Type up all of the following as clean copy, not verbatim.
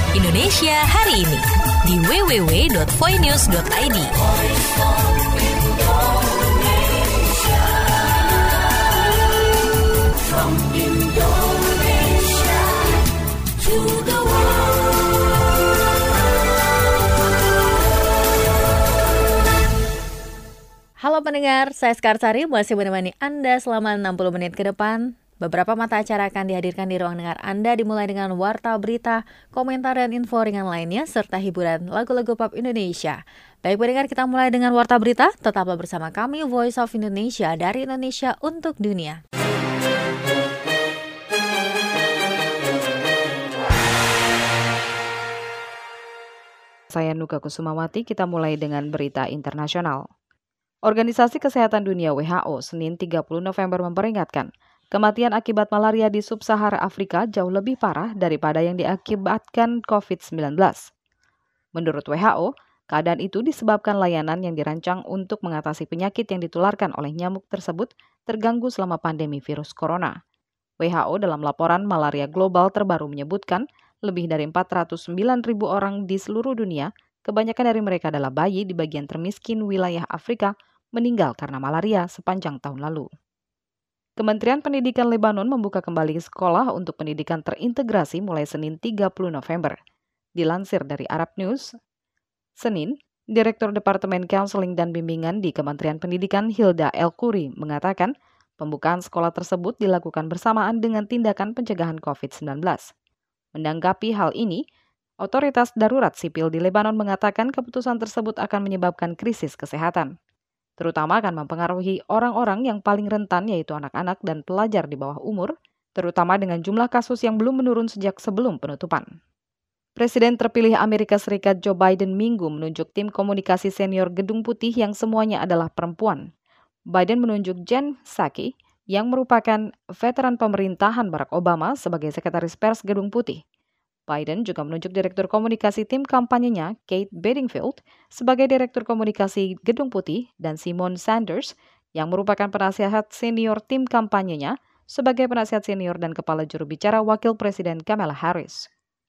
Indonesia hari ini di www.voinews.id. From Indonesia to the world. Halo pendengar, saya Skarsari masih menemani Anda selama 60 menit ke depan. Beberapa mata acara akan dihadirkan di ruang dengar Anda dimulai dengan warta berita, komentar dan info ringan lainnya serta hiburan lagu-lagu pop Indonesia. Baik pendengar, kita mulai dengan warta berita. Tetaplah bersama kami Voice of Indonesia dari Indonesia untuk dunia. Saya Nuka Kusumawati, kita mulai dengan berita internasional. Organisasi Kesehatan Dunia WHO Senin 30 November memperingatkan, kematian akibat malaria di sub-Sahara Afrika jauh lebih parah daripada yang diakibatkan COVID-19. Menurut WHO, keadaan itu disebabkan layanan yang dirancang untuk mengatasi penyakit yang ditularkan oleh nyamuk tersebut terganggu selama pandemi virus corona. WHO dalam laporan malaria global terbaru menyebutkan, lebih dari 409.000 orang di seluruh dunia, kebanyakan dari mereka adalah bayi di bagian termiskin wilayah Afrika, meninggal karena malaria sepanjang tahun lalu. Kementerian Pendidikan Lebanon membuka kembali sekolah untuk pendidikan terintegrasi mulai Senin 30 November. Dilansir dari Arab News, Senin, Direktur Departemen Counseling dan Bimbingan di Kementerian Pendidikan Hilda El-Khoury mengatakan, pembukaan sekolah tersebut dilakukan bersamaan dengan tindakan pencegahan COVID-19. Menanggapi hal ini, Otoritas Darurat Sipil di Lebanon mengatakan keputusan tersebut akan menyebabkan krisis kesehatan. Terutama akan mempengaruhi orang-orang yang paling rentan yaitu anak-anak dan pelajar di bawah umur, terutama dengan jumlah kasus yang belum menurun sejak sebelum penutupan. Presiden terpilih Amerika Serikat Joe Biden Minggu menunjuk tim komunikasi senior Gedung Putih yang semuanya adalah perempuan. Biden menunjuk Jen Psaki yang merupakan veteran pemerintahan Barack Obama sebagai sekretaris pers Gedung Putih. Biden juga menunjuk Direktur Komunikasi tim kampanyenya, Kate Bedingfield, sebagai Direktur Komunikasi Gedung Putih dan Simon Sanders, yang merupakan penasihat senior tim kampanyenya, sebagai penasihat senior dan kepala juru bicara Wakil Presiden Kamala Harris.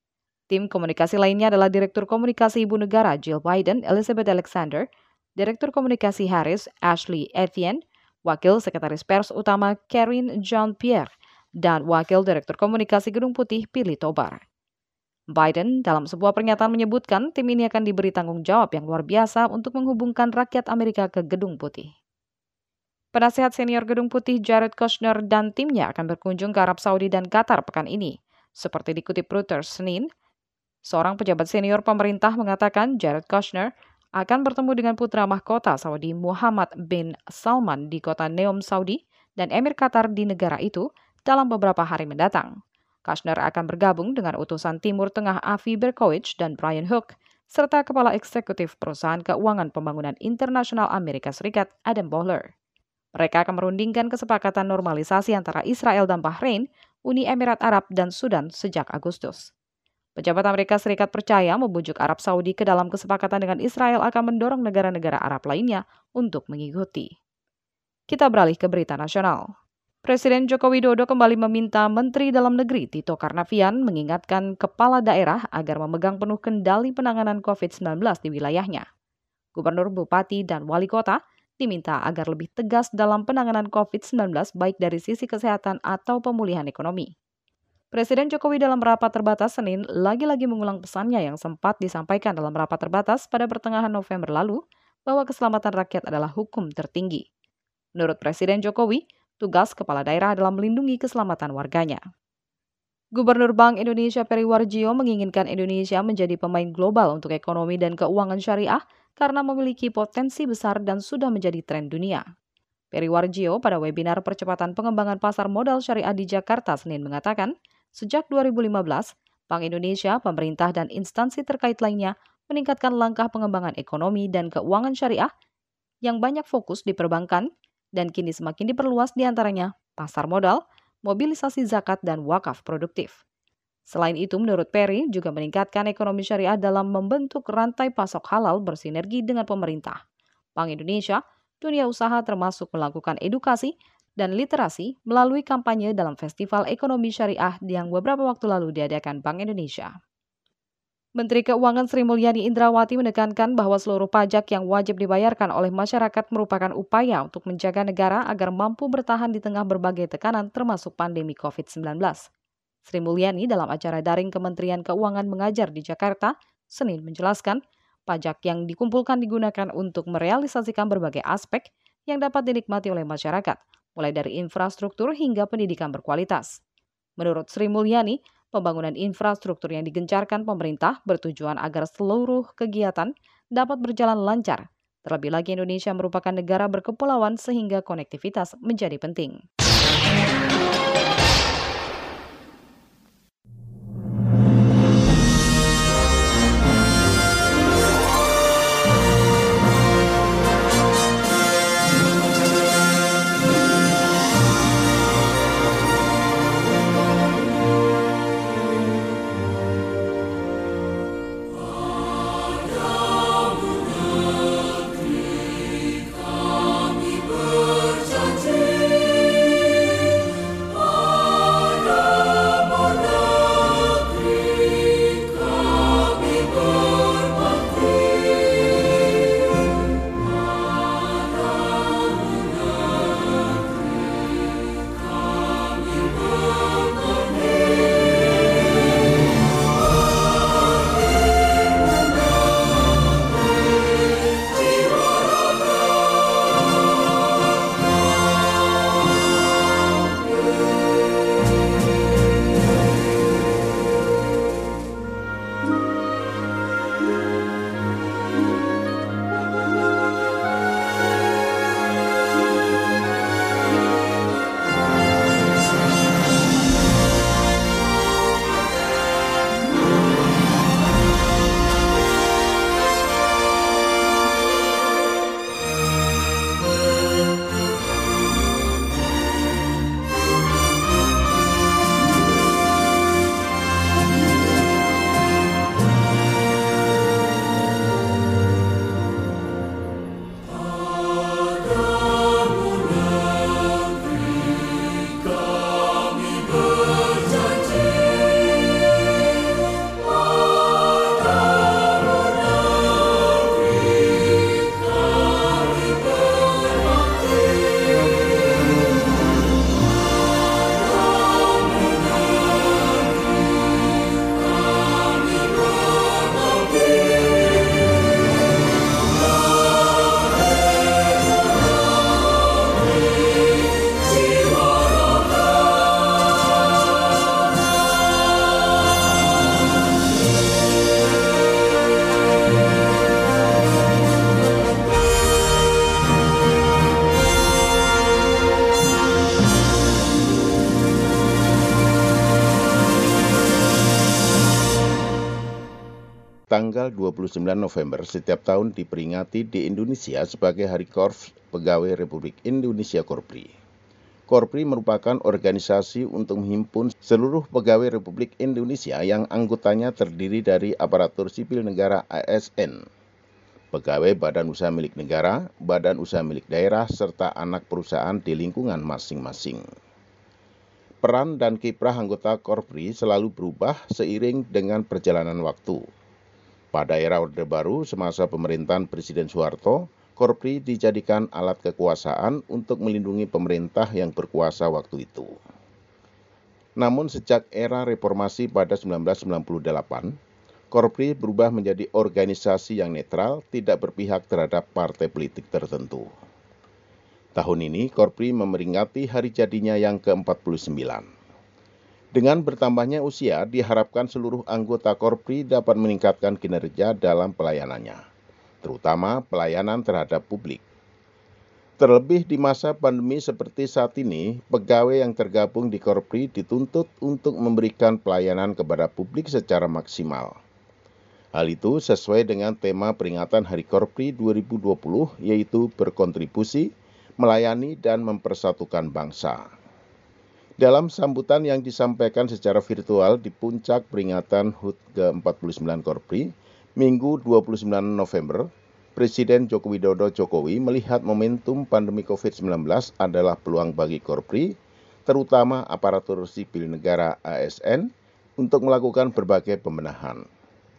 Tim komunikasi lainnya adalah Direktur Komunikasi Ibu Negara Jill Biden, Elizabeth Alexander, Direktur Komunikasi Harris, Ashley Etienne, Wakil Sekretaris Pers Utama Karine Jean-Pierre, dan Wakil Direktur Komunikasi Gedung Putih Pili Tobar. Biden dalam sebuah pernyataan menyebutkan tim ini akan diberi tanggung jawab yang luar biasa untuk menghubungkan rakyat Amerika ke Gedung Putih. Penasihat senior Gedung Putih Jared Kushner dan timnya akan berkunjung ke Arab Saudi dan Qatar pekan ini. Seperti dikutip Reuters Senin, seorang pejabat senior pemerintah mengatakan Jared Kushner akan bertemu dengan putra mahkota Saudi Muhammad bin Salman di kota Neom, Saudi, dan Emir Qatar di negara itu dalam beberapa hari mendatang. Kushner akan bergabung dengan utusan Timur Tengah Avi Berkowitz dan Brian Hook, serta Kepala Eksekutif Perusahaan Keuangan Pembangunan Internasional Amerika Serikat Adam Boehler. Mereka akan merundingkan kesepakatan normalisasi antara Israel dan Bahrain, Uni Emirat Arab, dan Sudan sejak Agustus. Pejabat Amerika Serikat percaya membujuk Arab Saudi ke dalam kesepakatan dengan Israel akan mendorong negara-negara Arab lainnya untuk mengikuti. Kita beralih ke berita nasional. Presiden Joko Widodo kembali meminta Menteri Dalam Negeri Tito Karnavian mengingatkan kepala daerah agar memegang penuh kendali penanganan COVID-19 di wilayahnya. Gubernur, Bupati, dan Wali Kota diminta agar lebih tegas dalam penanganan COVID-19 baik dari sisi kesehatan atau pemulihan ekonomi. Presiden Jokowi dalam rapat terbatas Senin lagi-lagi mengulang pesannya yang sempat disampaikan dalam rapat terbatas pada pertengahan November lalu bahwa keselamatan rakyat adalah hukum tertinggi. Menurut Presiden Jokowi, tugas kepala daerah adalah melindungi keselamatan warganya. Gubernur Bank Indonesia Peri Warjio menginginkan Indonesia menjadi pemain global untuk ekonomi dan keuangan syariah karena memiliki potensi besar dan sudah menjadi tren dunia. Peri Warjio pada webinar percepatan pengembangan pasar modal syariah di Jakarta Senin mengatakan, sejak 2015, Bank Indonesia, pemerintah, dan instansi terkait lainnya meningkatkan langkah pengembangan ekonomi dan keuangan syariah yang banyak fokus di perbankan, dan kini semakin diperluas diantaranya pasar modal, mobilisasi zakat, dan wakaf produktif. Selain itu, menurut Peri, juga meningkatkan ekonomi syariah dalam membentuk rantai pasok halal bersinergi dengan pemerintah, Bank Indonesia, dunia usaha termasuk melakukan edukasi dan literasi melalui kampanye dalam Festival Ekonomi Syariah yang beberapa waktu lalu diadakan Bank Indonesia. Menteri Keuangan Sri Mulyani Indrawati menekankan bahwa seluruh pajak yang wajib dibayarkan oleh masyarakat merupakan upaya untuk menjaga negara agar mampu bertahan di tengah berbagai tekanan termasuk pandemi COVID-19. Sri Mulyani dalam acara daring Kementerian Keuangan Mengajar di Jakarta, Senin menjelaskan, pajak yang dikumpulkan digunakan untuk merealisasikan berbagai aspek yang dapat dinikmati oleh masyarakat, mulai dari infrastruktur hingga pendidikan berkualitas. Menurut Sri Mulyani, pembangunan infrastruktur yang digencarkan pemerintah bertujuan agar seluruh kegiatan dapat berjalan lancar. Terlebih lagi Indonesia merupakan negara berkepulauan sehingga konektivitas menjadi penting. Tanggal 29 November setiap tahun diperingati di Indonesia sebagai Hari Korps Pegawai Republik Indonesia Korpri. Korpri merupakan organisasi untuk menghimpun seluruh pegawai Republik Indonesia yang anggotanya terdiri dari aparatur sipil negara ASN, pegawai badan usaha milik negara, badan usaha milik daerah, serta anak perusahaan di lingkungan masing-masing. Peran dan kiprah anggota Korpri selalu berubah seiring dengan perjalanan waktu. Pada era Orde Baru semasa pemerintahan Presiden Soeharto, Korpri dijadikan alat kekuasaan untuk melindungi pemerintah yang berkuasa waktu itu. Namun sejak era reformasi pada 1998, Korpri berubah menjadi organisasi yang netral, tidak berpihak terhadap partai politik tertentu. Tahun ini, Korpri memperingati hari jadinya yang ke-49. Dengan bertambahnya usia, diharapkan seluruh anggota Korpri dapat meningkatkan kinerja dalam pelayanannya, terutama pelayanan terhadap publik. Terlebih di masa pandemi seperti saat ini, pegawai yang tergabung di Korpri dituntut untuk memberikan pelayanan kepada publik secara maksimal. Hal itu sesuai dengan tema peringatan Hari Korpri 2020, yaitu berkontribusi, melayani, dan mempersatukan bangsa. Dalam sambutan yang disampaikan secara virtual di puncak peringatan HUT ke-49 Korpri, Minggu 29 November, Presiden Joko Widodo melihat momentum pandemi COVID-19 adalah peluang bagi Korpri, terutama aparatur sipil negara ASN, untuk melakukan berbagai pembenahan.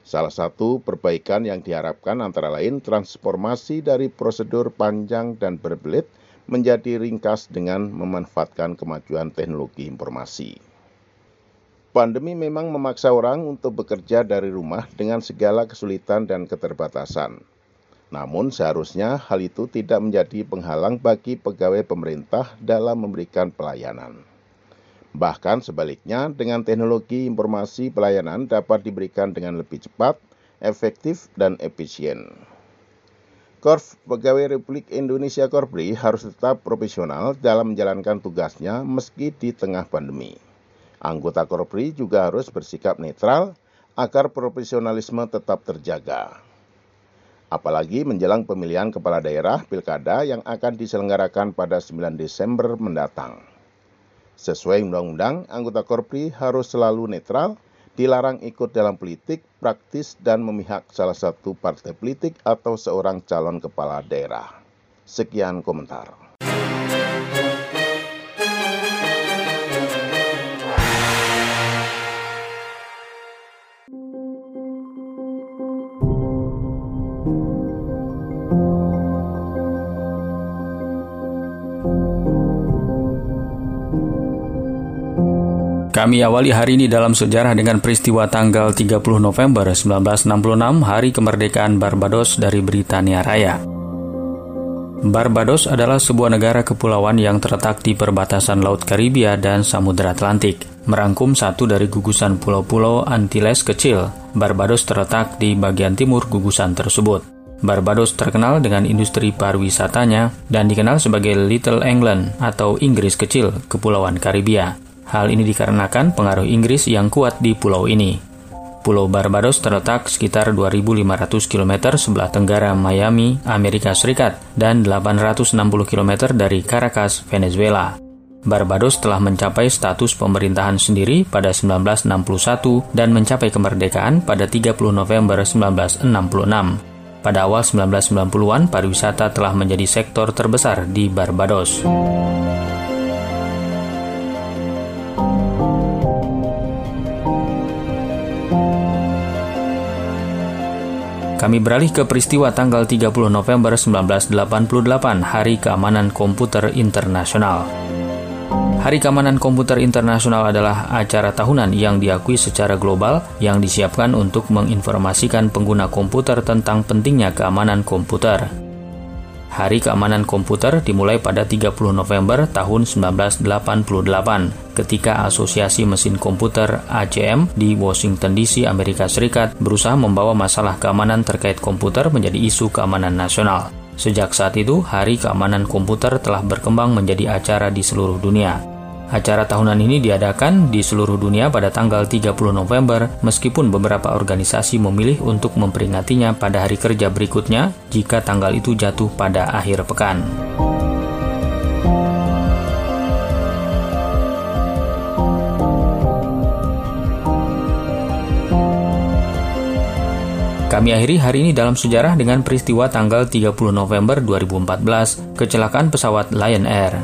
Salah satu perbaikan yang diharapkan antara lain transformasi dari prosedur panjang dan berbelit menjadi ringkas dengan memanfaatkan kemajuan teknologi informasi. Pandemi memang memaksa orang untuk bekerja dari rumah dengan segala kesulitan dan keterbatasan. Namun seharusnya hal itu tidak menjadi penghalang bagi pegawai pemerintah dalam memberikan pelayanan. Bahkan sebaliknya, dengan teknologi informasi pelayanan dapat diberikan dengan lebih cepat, efektif, dan efisien. Korps Pegawai Republik Indonesia Korpri harus tetap profesional dalam menjalankan tugasnya meski di tengah pandemi. Anggota Korpri juga harus bersikap netral agar profesionalisme tetap terjaga. Apalagi menjelang pemilihan kepala daerah pilkada yang akan diselenggarakan pada 9 Desember mendatang. Sesuai undang-undang, anggota Korpri harus selalu netral, dilarang ikut dalam politik, praktis, dan memihak salah satu partai politik atau seorang calon kepala daerah. Sekian komentar. Kami awali hari ini dalam sejarah dengan peristiwa tanggal 30 November 1966, Hari Kemerdekaan Barbados dari Britania Raya. Barbados adalah sebuah negara kepulauan yang terletak di perbatasan Laut Karibia dan Samudra Atlantik. Merangkum satu dari gugusan pulau-pulau Antilles kecil, Barbados terletak di bagian timur gugusan tersebut. Barbados terkenal dengan industri pariwisatanya dan dikenal sebagai Little England atau Inggris kecil, Kepulauan Karibia. Hal ini dikarenakan pengaruh Inggris yang kuat di pulau ini. Pulau Barbados terletak sekitar 2.500 km sebelah tenggara Miami, Amerika Serikat, dan 860 km dari Caracas, Venezuela. Barbados telah mencapai status pemerintahan sendiri pada 1961 dan mencapai kemerdekaan pada 30 November 1966. Pada awal 1990-an, pariwisata telah menjadi sektor terbesar di Barbados. Kami beralih ke peristiwa tanggal 30 November 1988, Hari Keamanan Komputer Internasional. Hari Keamanan Komputer Internasional adalah acara tahunan yang diakui secara global yang disiapkan untuk menginformasikan pengguna komputer tentang pentingnya keamanan komputer. Hari Keamanan Komputer dimulai pada 30 November tahun 1988 ketika Asosiasi Mesin Komputer ACM di Washington DC, Amerika Serikat berusaha membawa masalah keamanan terkait komputer menjadi isu keamanan nasional. Sejak saat itu, Hari Keamanan Komputer telah berkembang menjadi acara di seluruh dunia. Acara tahunan ini diadakan di seluruh dunia pada tanggal 30 November, meskipun beberapa organisasi memilih untuk memperingatinya pada hari kerja berikutnya jika tanggal itu jatuh pada akhir pekan. Kami akhiri hari ini dalam sejarah dengan peristiwa tanggal 30 November 2014, kecelakaan pesawat Lion Air.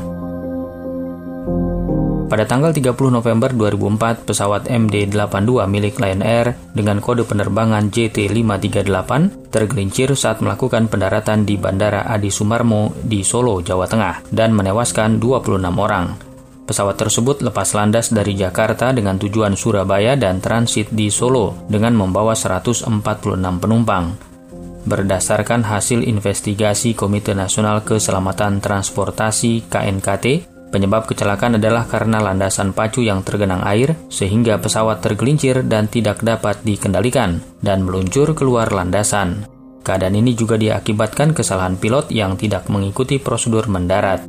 Pada tanggal 30 November 2004, pesawat MD-82 milik Lion Air dengan kode penerbangan JT538 tergelincir saat melakukan pendaratan di Bandara Adi Sumarmo di Solo, Jawa Tengah, dan menewaskan 26 orang. Pesawat tersebut lepas landas dari Jakarta dengan tujuan Surabaya dan transit di Solo dengan membawa 146 penumpang. Berdasarkan hasil investigasi Komite Nasional Keselamatan Transportasi (KNKT), penyebab kecelakaan adalah karena landasan pacu yang tergenang air sehingga pesawat tergelincir dan tidak dapat dikendalikan dan meluncur keluar landasan. Keadaan ini juga diakibatkan kesalahan pilot yang tidak mengikuti prosedur mendarat.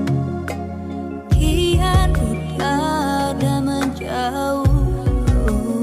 Kian udah menjauh.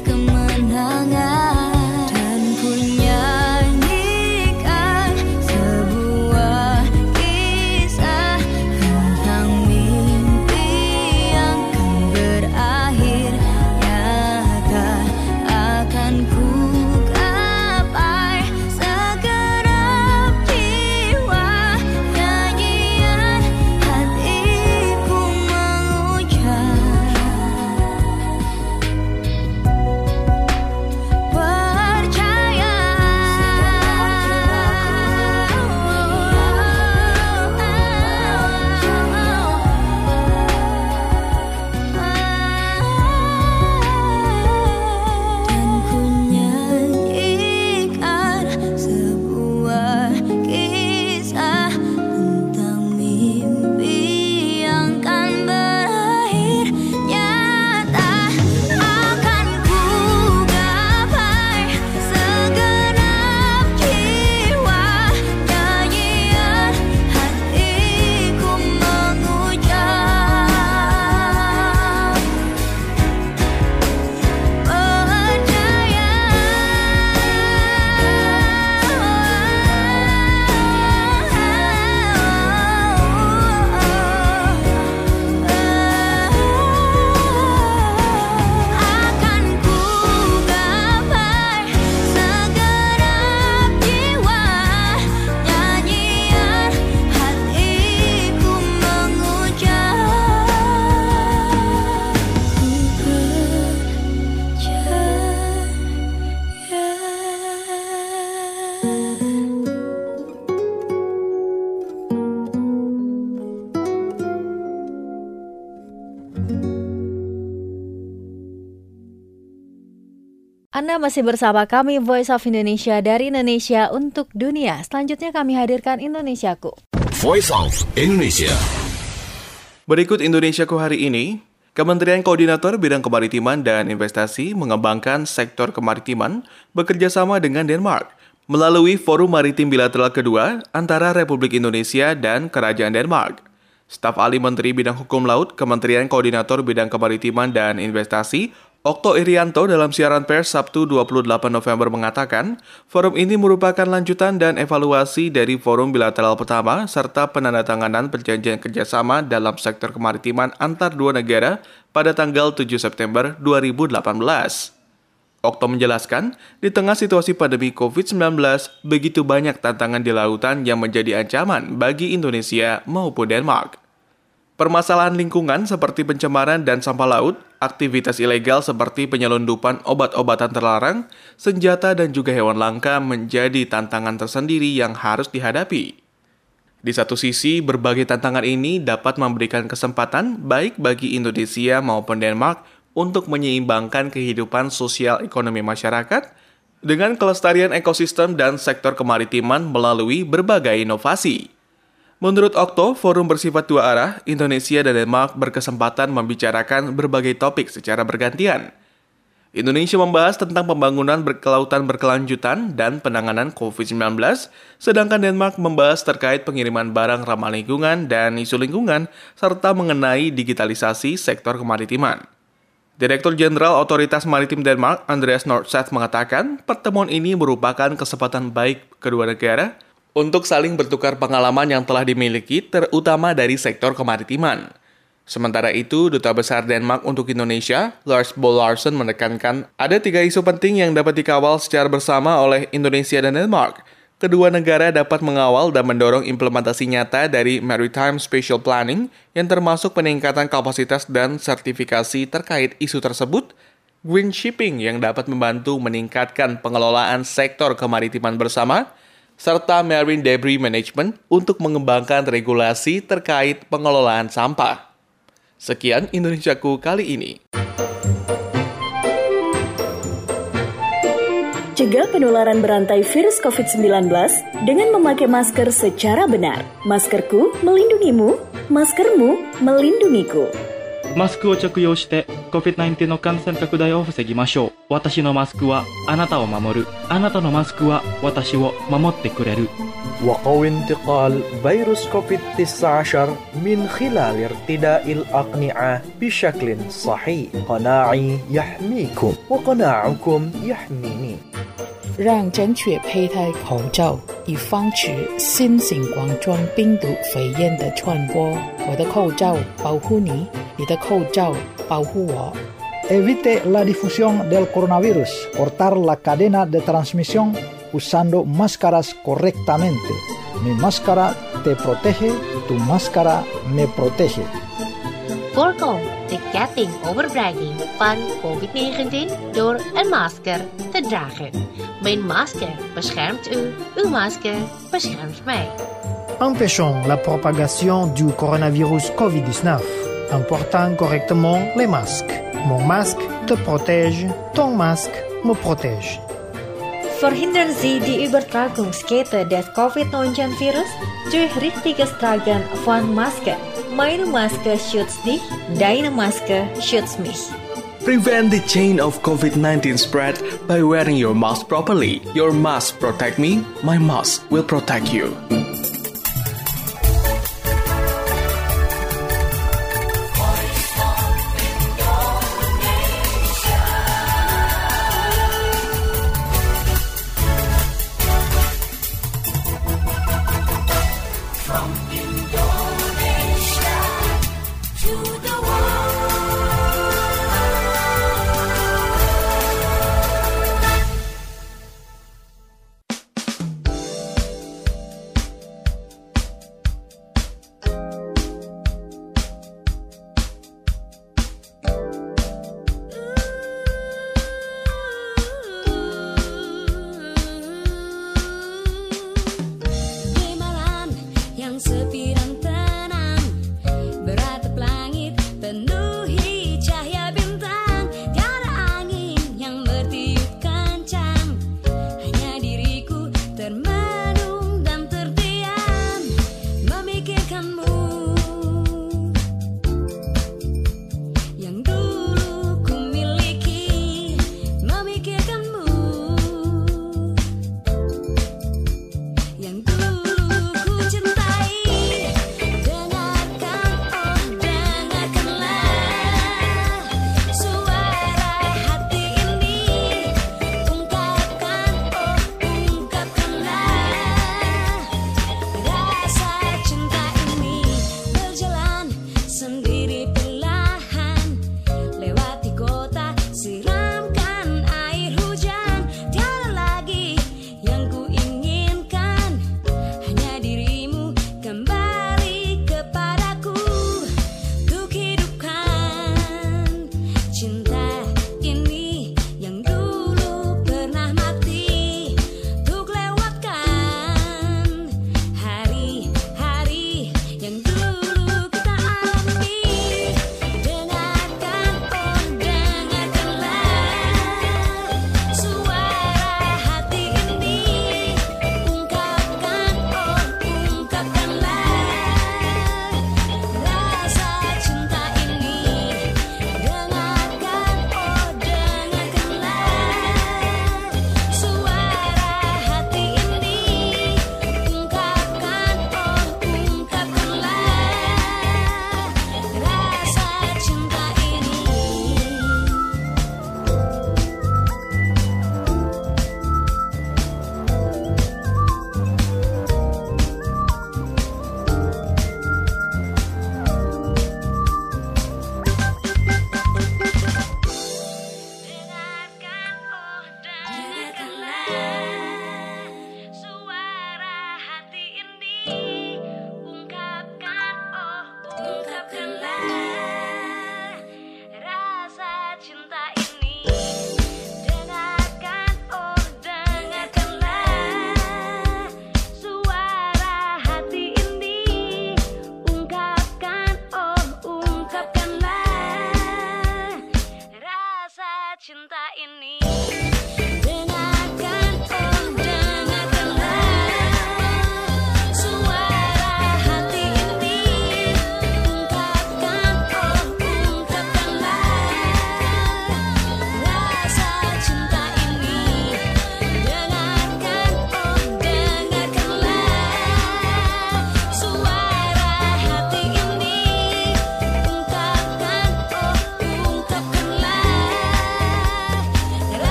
Anda masih bersama kami Voice of Indonesia dari Indonesia untuk dunia. Selanjutnya kami hadirkan Indonesiaku. Voice of Indonesia. Berikut Indonesiaku hari ini. Kementerian Koordinator Bidang Kemaritiman dan Investasi mengembangkan sektor kemaritiman bekerjasama dengan Denmark melalui Forum Maritim Bilateral kedua antara Republik Indonesia dan Kerajaan Denmark. Staf Ahli Menteri Bidang Hukum Laut Kementerian Koordinator Bidang Kemaritiman dan Investasi Okto Irianto dalam siaran pers Sabtu 28 November mengatakan, forum ini merupakan lanjutan dan evaluasi dari forum bilateral pertama serta penandatanganan perjanjian kerjasama dalam sektor kemaritiman antar dua negara pada tanggal 7 September 2018. Okto menjelaskan, di tengah situasi pandemi COVID-19, begitu banyak tantangan di lautan yang menjadi ancaman bagi Indonesia maupun Denmark. Permasalahan lingkungan seperti pencemaran dan sampah laut, aktivitas ilegal seperti penyelundupan obat-obatan terlarang, senjata dan juga hewan langka menjadi tantangan tersendiri yang harus dihadapi. Di satu sisi, berbagai tantangan ini dapat memberikan kesempatan baik bagi Indonesia maupun Denmark untuk menyeimbangkan kehidupan sosial ekonomi masyarakat dengan kelestarian ekosistem dan sektor kemaritiman melalui berbagai inovasi. Menurut Okto, forum bersifat dua arah, Indonesia dan Denmark berkesempatan membicarakan berbagai topik secara bergantian. Indonesia membahas tentang pembangunan kelautan berkelanjutan dan penanganan COVID-19, sedangkan Denmark membahas terkait pengiriman barang ramah lingkungan dan isu lingkungan, serta mengenai digitalisasi sektor kemaritiman. Direktur Jenderal Otoritas Maritim Denmark, Andreas Nordseth mengatakan, pertemuan ini merupakan kesempatan baik kedua negara untuk saling bertukar pengalaman yang telah dimiliki, terutama dari sektor kemaritiman. Sementara itu, Duta Besar Denmark untuk Indonesia, Lars Bo Larsen menekankan ada 3 isu penting yang dapat dikawal secara bersama oleh Indonesia dan Denmark. Kedua negara dapat mengawal dan mendorong implementasi nyata dari Maritime Spatial Planning yang termasuk peningkatan kapasitas dan sertifikasi terkait isu tersebut, Green Shipping yang dapat membantu meningkatkan pengelolaan sektor kemaritiman bersama, serta Marine Debris Management untuk mengembangkan regulasi terkait pengelolaan sampah. Sekian Indonesiaku kali ini. Cegah penularan berantai virus COVID-19 dengan memakai masker secara benar. Maskerku melindungimu, maskermu melindungiku. マスクを着用して COVID-19 の感染拡大を防ぎましょう。 私のマスクはあなたを守る。あなたのマスクは私を守ってくれる。 وقوي انتقال فيروس كوفيد-19 من خلال ارتداء الأقنعة بشكل صحيح. قناعي يحميكم وقناعكم يحميني. 让正确佩戴口罩，以防止新型冠状病毒肺炎的传播。我的口罩保护你，你的口罩保护我。 Evite la difusión del coronavirus. Cortar la cadena de transmisión usando máscaras correctamente. Mi máscara te protege, tu máscara me protege. Voorkom de ketting overbrenging van COVID-19 door een masker te dragen. Mijn masker beschermt u, uw masker beschermt mij. Empêchons la propagation du coronavirus COVID-19 en portant correctement les masques. Mon masque te protège, ton masque me protège. Verhindern Sie die Übertragungskette des Covid-19-Virus durch richtiges Tragen von Maske. Meine Maske schützt dich, deine Maske schützt mich. Prevent the chain of COVID-19 spread by wearing your mask properly. Your mask protect me, my mask will protect you.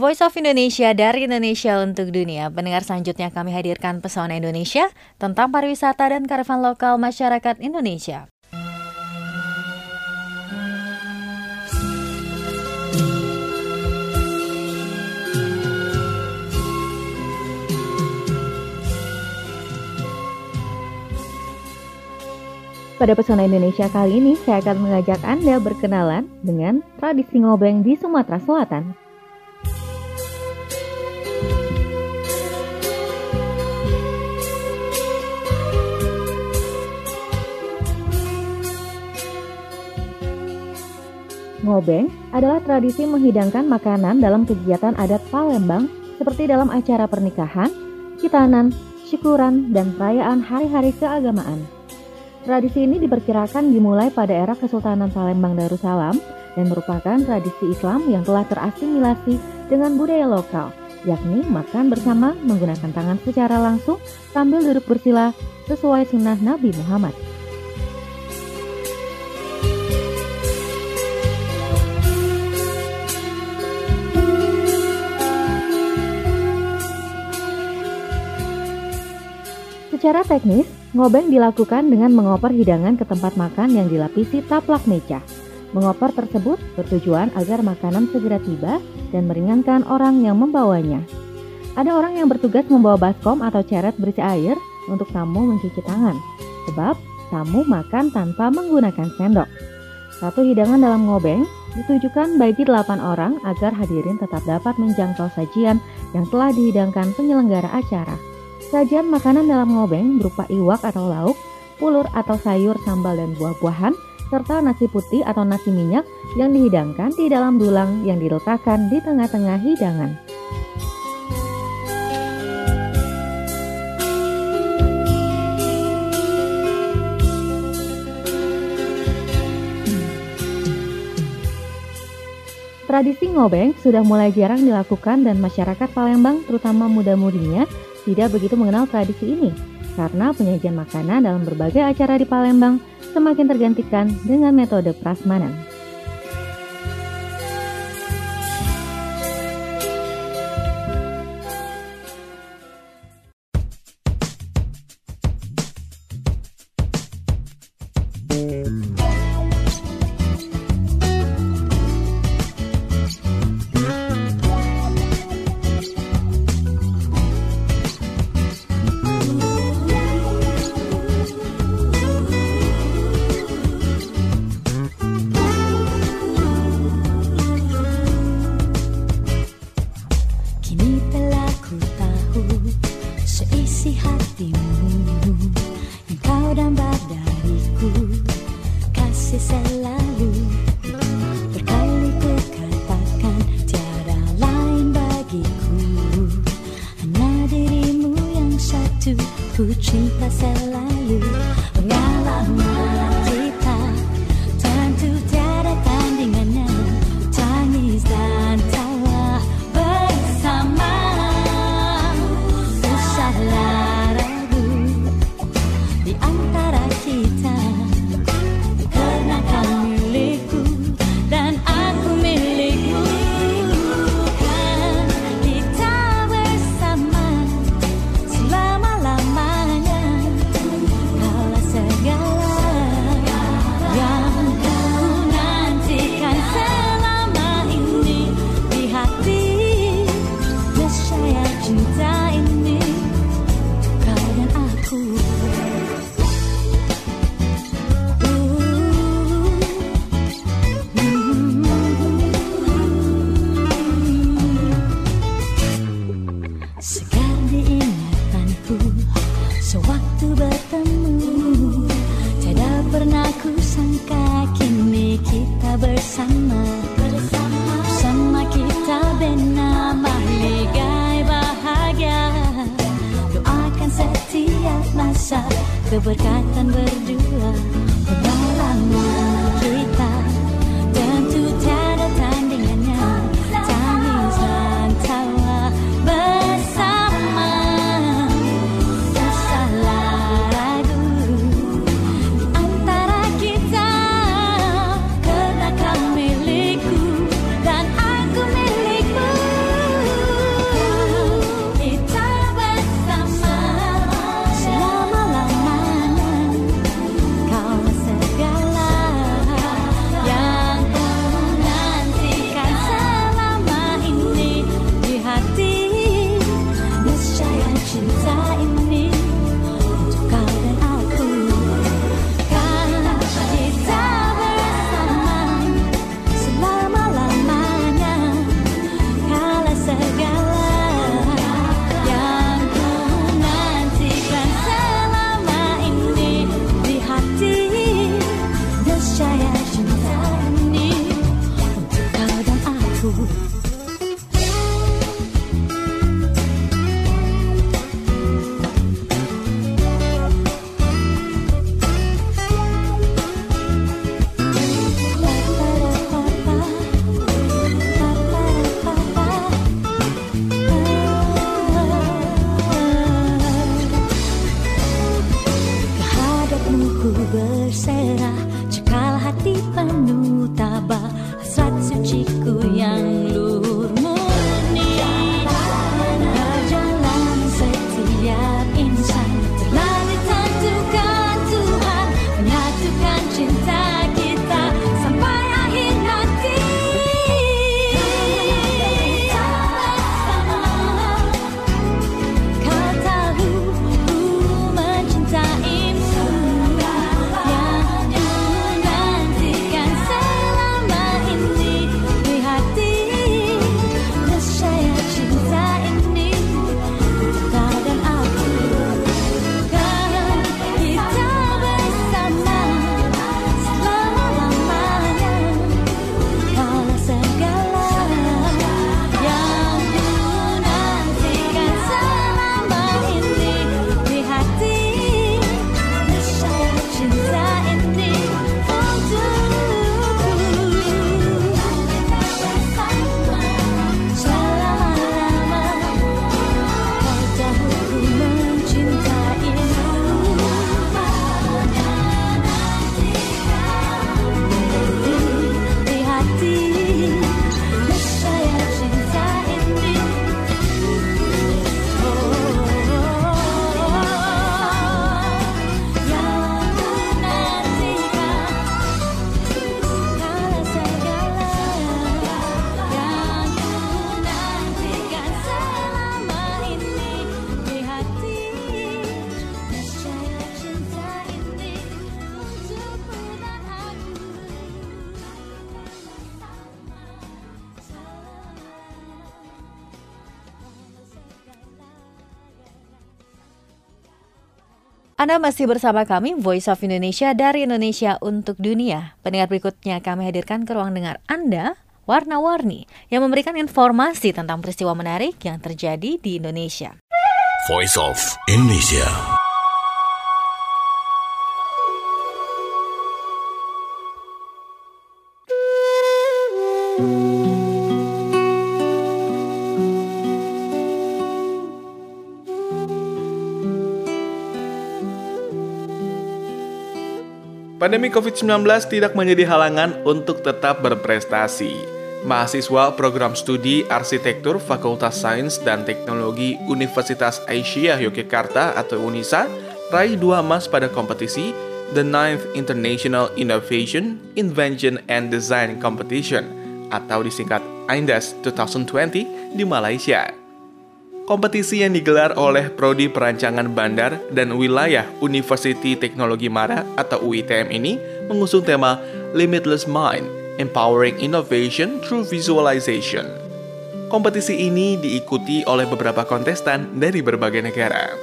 Voice of Indonesia dari Indonesia untuk dunia. Pendengar, selanjutnya kami hadirkan Pesona Indonesia tentang pariwisata dan kearifan lokal masyarakat Indonesia. Pada Pesona Indonesia kali ini, saya akan mengajak Anda berkenalan dengan tradisi ngobeng di Sumatera Selatan. Ngobeng adalah tradisi menghidangkan makanan dalam kegiatan adat Palembang seperti dalam acara pernikahan, khitanan, syukuran, dan perayaan hari-hari keagamaan. Tradisi ini diperkirakan dimulai pada era Kesultanan Palembang Darussalam dan merupakan tradisi Islam yang telah terasimilasi dengan budaya lokal, yakni makan bersama menggunakan tangan secara langsung sambil duduk bersila sesuai sunnah Nabi Muhammad. Secara teknis, ngobeng dilakukan dengan mengoper hidangan ke tempat makan yang dilapisi taplak meja. Mengoper tersebut bertujuan agar makanan segera tiba dan meringankan orang yang membawanya. Ada orang yang bertugas membawa baskom atau ceret berisi air untuk tamu mencuci tangan, sebab tamu makan tanpa menggunakan sendok. Satu hidangan dalam ngobeng ditujukan bagi 8 orang agar hadirin tetap dapat menjangkau sajian yang telah dihidangkan penyelenggara acara. Sajian makanan dalam ngobeng berupa iwak atau lauk, pulur atau sayur, sambal dan buah-buahan, serta nasi putih atau nasi minyak yang dihidangkan di dalam dulang yang diletakkan di tengah-tengah hidangan. Tradisi ngobeng sudah mulai jarang dilakukan dan masyarakat Palembang, terutama muda-mudinya, tidak begitu mengenal tradisi ini karena penyajian makanan dalam berbagai acara di Palembang semakin tergantikan dengan metode prasmanan. Ku cinta selalu pengalaman kita, tentu tiada tandingannya. Tangis dan tawa bersama, usahlah ragu di antara kita, karena kau milikku dan aku milikmu. Kan kita bersama selama-lamanya, kaulah segala yang ku nantikan selama ini di hati. Nescaya cinta ini kau dan aku. Segar diingatanku sewaktu bertemu, tiada pernah ku sangka kini kita bersama. Bersama kita bernama Ligai Bahagia, doakan setiap masa keberkatan berdua. Pengalaman kita tentu tiada tandingannya. Tangis dan tawa bersama, usahlah ragu di antara kita, karena kau milikku dan aku milikmu. Berserah, cekal hati penuh tabah, hasrat suciku yang luhur murni. Berjalan setiap insan telah ditentukan Tuhan, menyatukan cinta kita sampai akhir nanti. Kau tahu ku mencintaimu, Anda masih bersama kami, Voice of Indonesia dari Indonesia untuk Dunia. Pendengar berikutnya kami hadirkan ke ruang dengar Anda, Warna-Warni, yang memberikan informasi tentang peristiwa menarik yang terjadi di Indonesia. Voice of Indonesia. Pandemi COVID-19 tidak menjadi halangan untuk tetap berprestasi. Mahasiswa program studi Arsitektur Fakultas Sains dan Teknologi Universitas Aisyah Yogyakarta atau UNISA raih 2 emas pada kompetisi The 9th International Innovation, Invention and Design Competition atau disingkat INDES 2020 di Malaysia. Kompetisi yang digelar oleh Prodi Perancangan Bandar dan Wilayah Universiti Teknologi Mara atau UITM ini mengusung tema Limitless Mind, Empowering Innovation Through Visualization. Kompetisi ini diikuti oleh beberapa kontestan dari berbagai negara.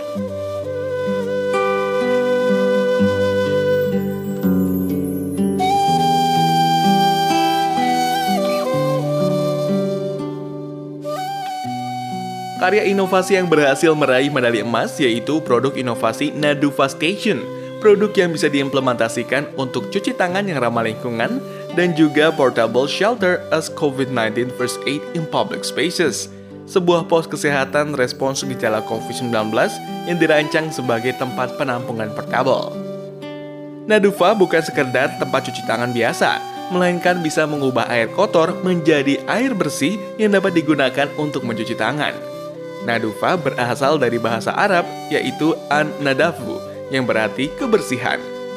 Karya inovasi yang berhasil meraih medali emas yaitu produk inovasi Naduva Station, produk yang bisa diimplementasikan untuk cuci tangan yang ramah lingkungan, dan juga Portable Shelter as COVID-19 First Aid in Public Spaces, sebuah pos kesehatan respons gejala COVID-19 yang dirancang sebagai tempat penampungan portable. Naduva bukan sekedar tempat cuci tangan biasa, melainkan bisa mengubah air kotor menjadi air bersih yang dapat digunakan untuk mencuci tangan. Naduva berasal dari bahasa Arab, yaitu an-nadafu, yang berarti kebersihan.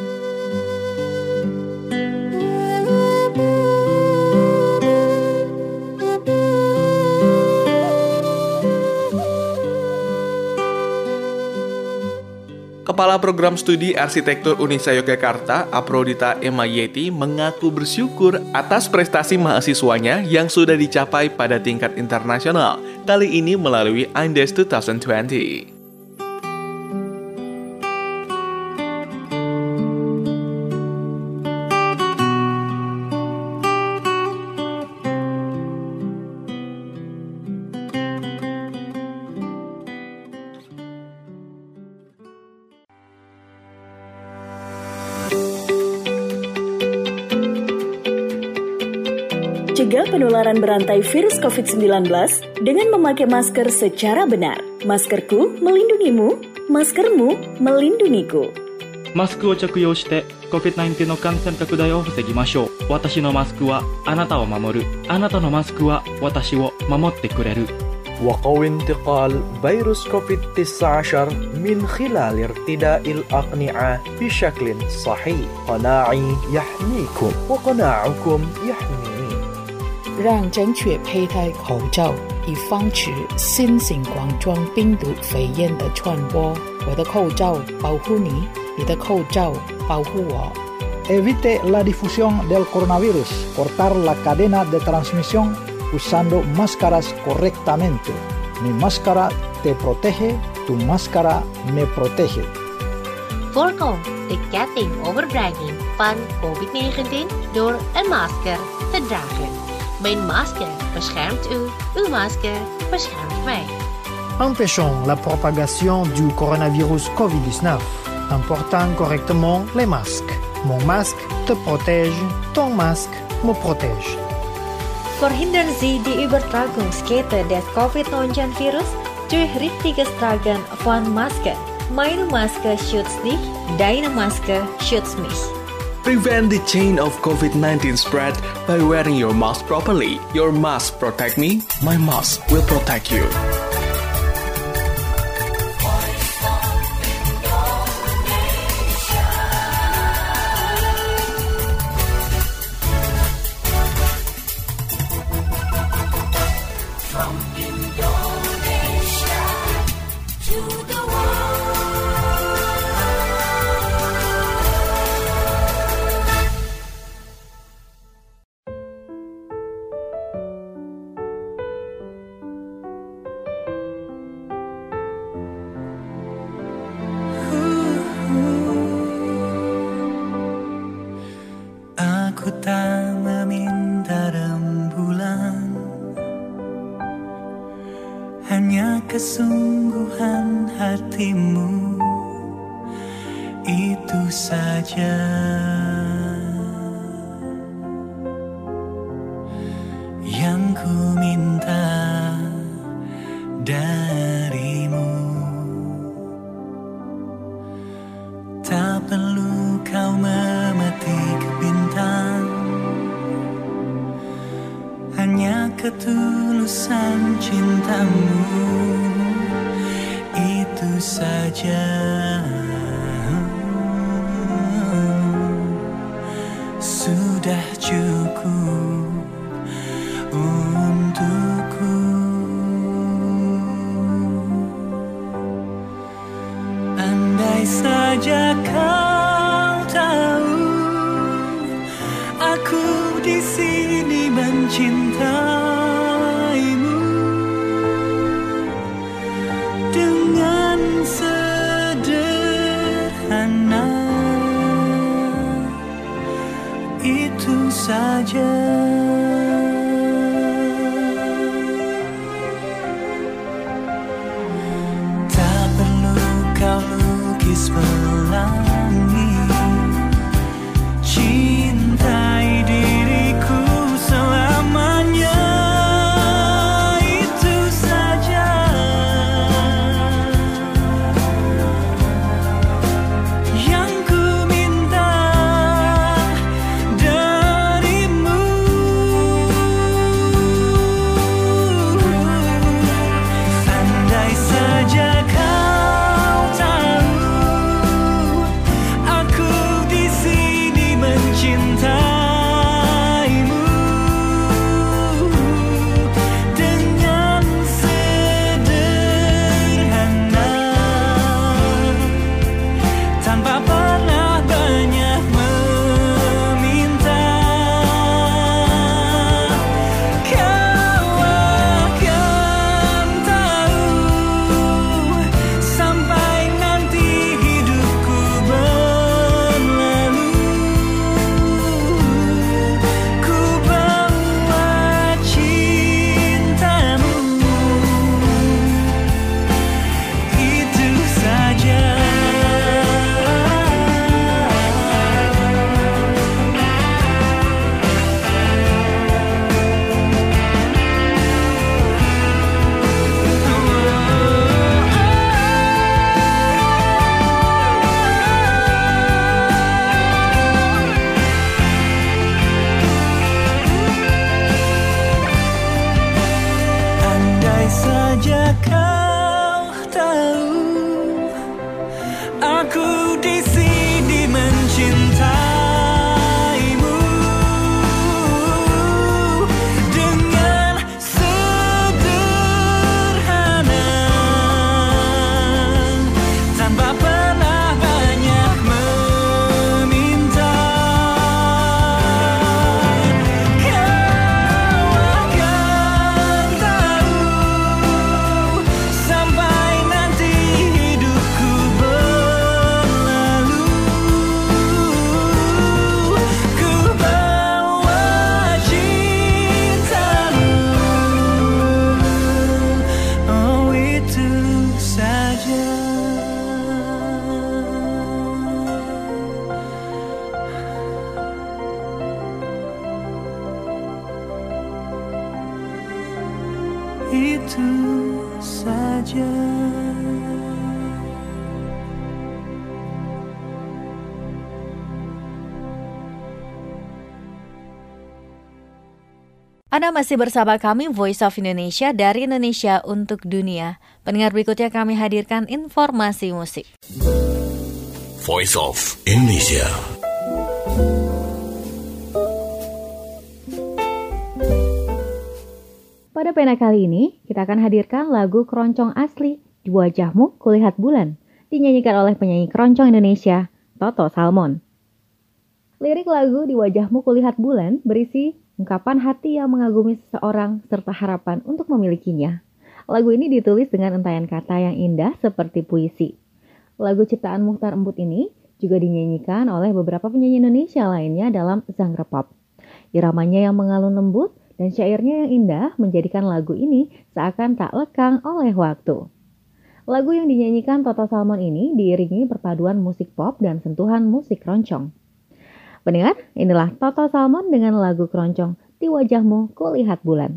Kepala Program Studi Arsitektur Unisa Yogyakarta, Aprodita Emma Yeti, mengaku bersyukur atas prestasi mahasiswanya yang sudah dicapai pada tingkat internasional, kali ini melalui INDES 2020. Cegah penularan berantai virus COVID-19 dengan memakai masker secara benar. Maskerku melindungimu, maskermu melindungiku. マスクを着用して COVID-19 の感染拡大を防ぎましょう。私のマスクはあなたを守る。あなたのマスクは私を守ってくれる。 وقوي انتقال فيروس كوفيد-19 من خلال ارتداء الأقنعة بشكل صحيح. قناعي يحميكم وقناعكم يحميني. 让正确佩戴口罩，以防止新型冠状病毒肺炎的传播。我的口罩保护你，你的口罩保护我。 Evite la difusión del coronavirus. Cortar la cadena de transmisión usando máscaras correctamente. Mi máscara te protege, tu máscara me protege. Voorkom de kettingoverdraging van COVID-19 door een masker te dragen. Mijn masker beschermt u, uw masker beschermt mij. Empêchons la propagation du coronavirus COVID-19 en portant correctement les masques. Mon masque te protège, ton masque me protège. Verhindern Sie die Übertragungskette des Covid-19-Virus durch richtiges Tragen von Masken. Meine Maske schützt dich, deine Maske schützt mich. Prevent the chain of COVID-19 spread by wearing your mask properly. Your mask protect me, my mask will protect you. Aku tak meminta rembulan, hanya kesungguhan hatimu, itu saja. Yang ku minta darimu. Tak perlu kau memetik bintang, hanya ketulusan cintamu, itu saja. Sudah cukup untukku. Andai saja kau tahu, aku di sini mencintaimu dengan sederhana, itu saja. Tak perlu kau lukis pelangi, cintai diriku selamanya, itu saja. Yang ku minta darimu. itu saja. Anda masih bersama kami Voice of Indonesia dari Indonesia untuk dunia. Pendengar, berikutnya kami hadirkan informasi musik. Voice of Indonesia. Pada pena kali ini, kita akan hadirkan lagu keroncong asli Di Wajahmu Kulihat Bulan, dinyanyikan oleh penyanyi keroncong Indonesia, Toto Salmon. Lirik lagu Di Wajahmu Kulihat Bulan berisi ungkapan hati yang mengagumi seseorang serta harapan untuk memilikinya. Lagu ini ditulis dengan entayan kata yang indah seperti puisi. Lagu ciptaan Muchtar Embut ini juga dinyanyikan oleh beberapa penyanyi Indonesia lainnya dalam genre pop. Iramanya yang mengalun lembut dan syairnya yang indah menjadikan lagu ini seakan tak lekang oleh waktu. Lagu yang dinyanyikan Toto Salmon ini diiringi perpaduan musik pop dan sentuhan musik keroncong. Pendengar, inilah Toto Salmon dengan lagu keroncong Di Wajahmu Kulihat Bulan.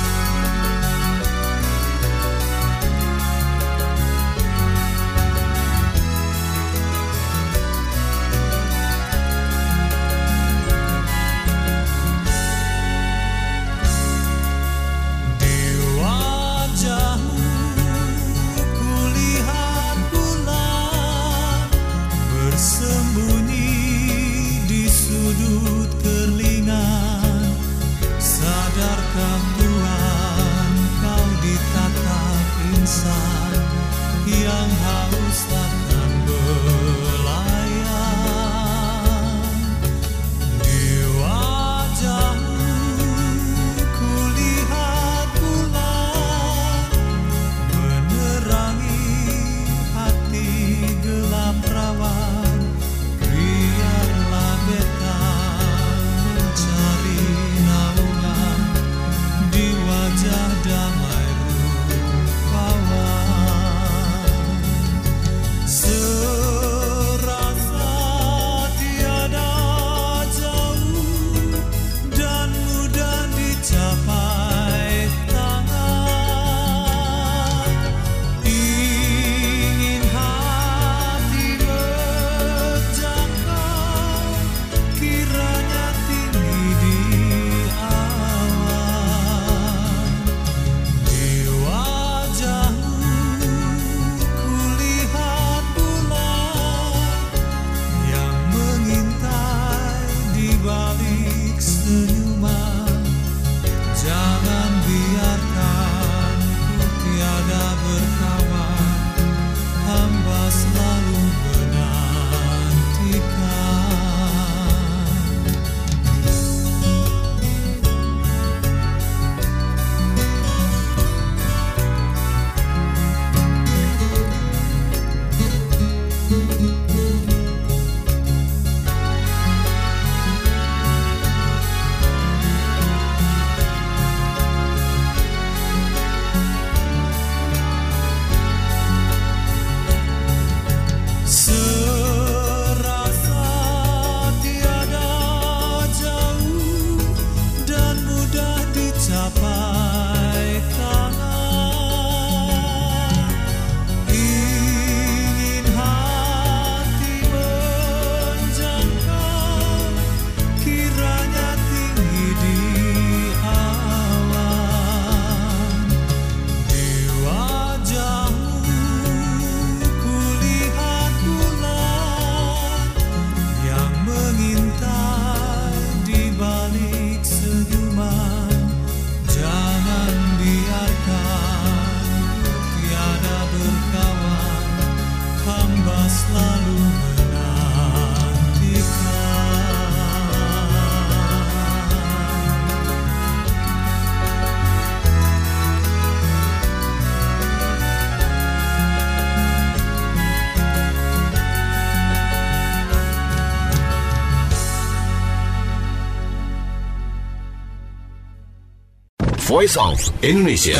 Voice of Indonesia.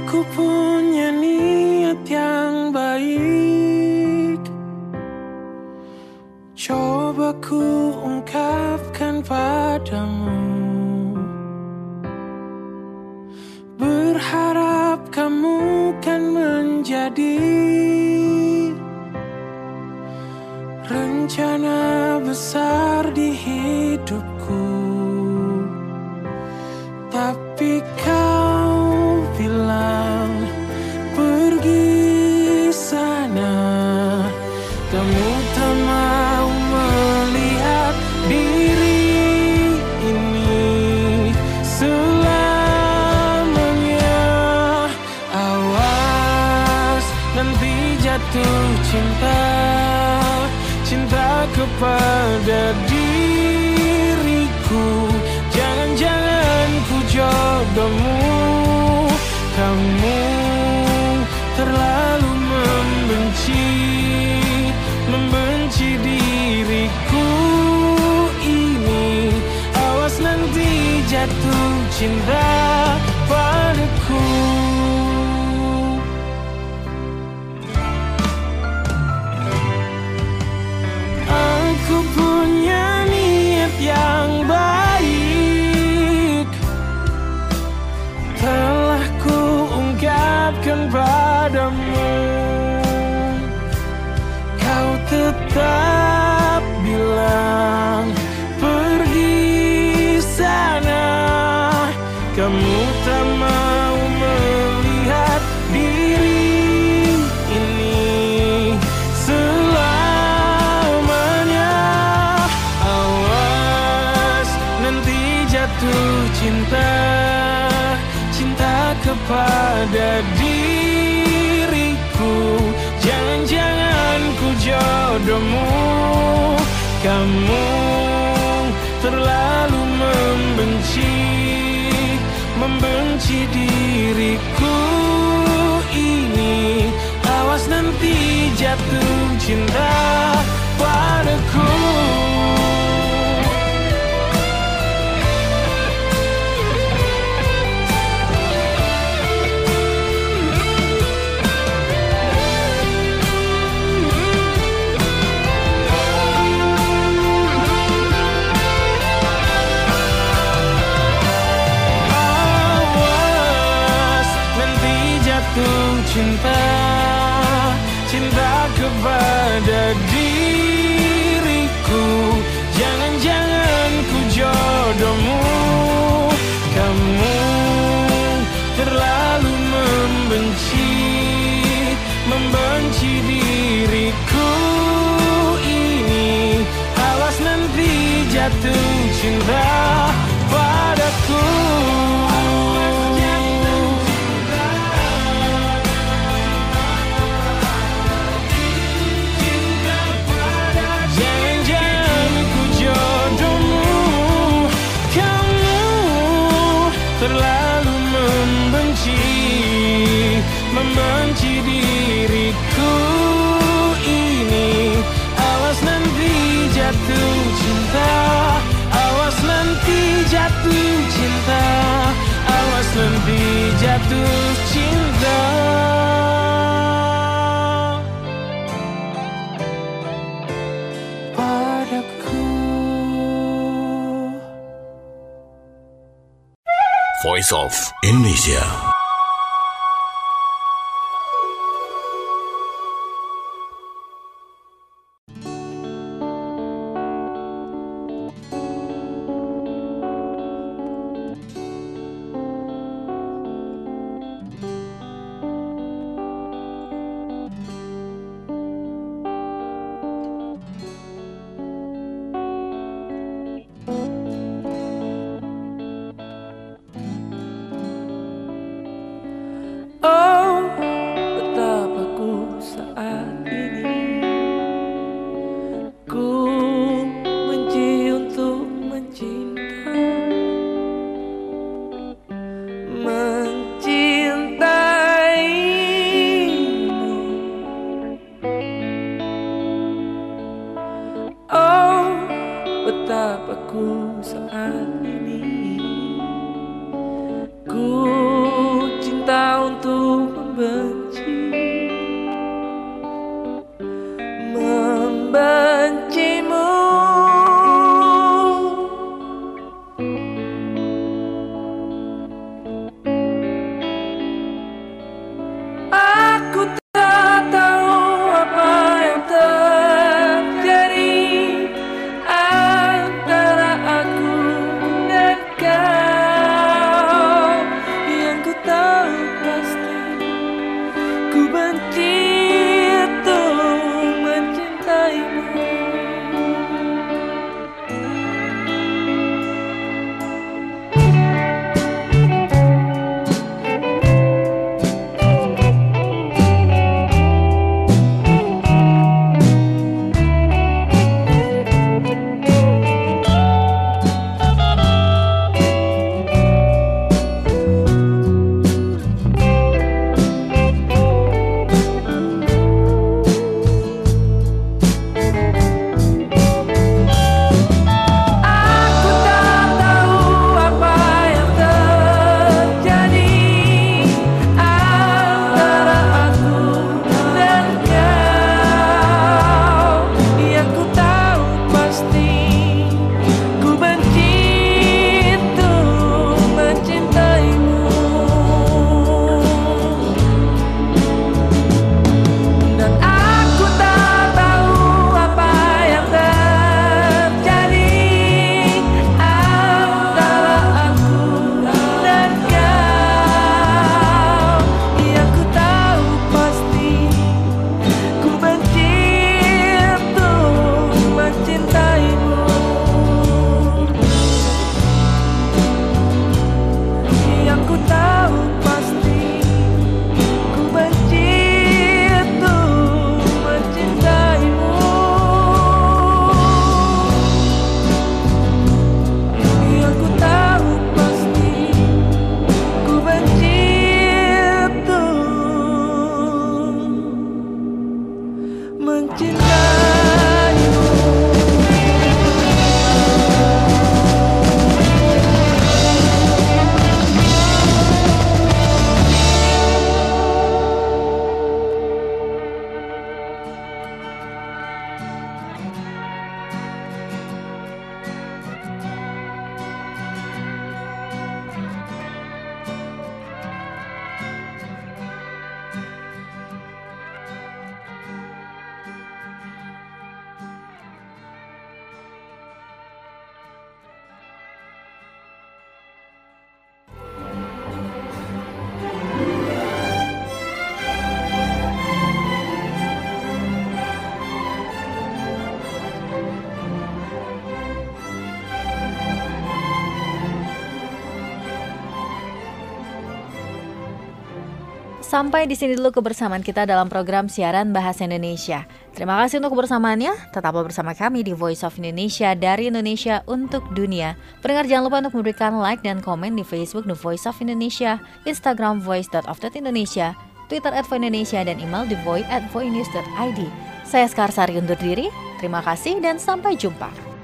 Aku punya niat yang baik, coba ku ungkapkan padamu. Berharap kamu kan menjadi rencana besar di hidupku. Tapi kau bilang pergi sana, kamu tak mau melihat diri ini selamanya. Awas nanti jatuh cinta, cinta kepada diriku. Jangan-jangan ku jodohmu, kamu terlalu membenci diriku ini. Awas nanti jatuh cinta padaku. Aku punya niat yang baik, telah ku ungkapkan padamu. Kau tetap bilang pergi sana, kamu tak mau melihat diri ini selamanya. Awas nanti jatuh cinta, cinta kepada diriku. Jangan-jangan ku jodohmu, kamu terlalu membenci diriku ini. Awas nanti jatuh cinta padaku. Cinta, cinta kepada diriku. Jangan-jangan ku jodohmu, kamu terlalu membenci diriku ini. Awas nanti jatuh cinta padaku. Terlalu membenci diriku ini. Awas nanti jatuh cinta, awas nanti jatuh cinta, awas nanti jatuh cinta padaku. Voice of Indonesia. Ku cinta untuk Sampai di sini dulu kebersamaan kita dalam program siaran Bahasa Indonesia. Terima kasih untuk kebersamaannya. Tetaplah bersama kami di Voice of Indonesia, dari Indonesia untuk dunia. Pendengar jangan lupa untuk memberikan like dan komen di Facebook The Voice of Indonesia, Instagram voice.of.indonesia, Twitter @voindonesia, dan email thevoice@voinews.id. Saya Skarsari undur diri. Terima kasih dan sampai jumpa.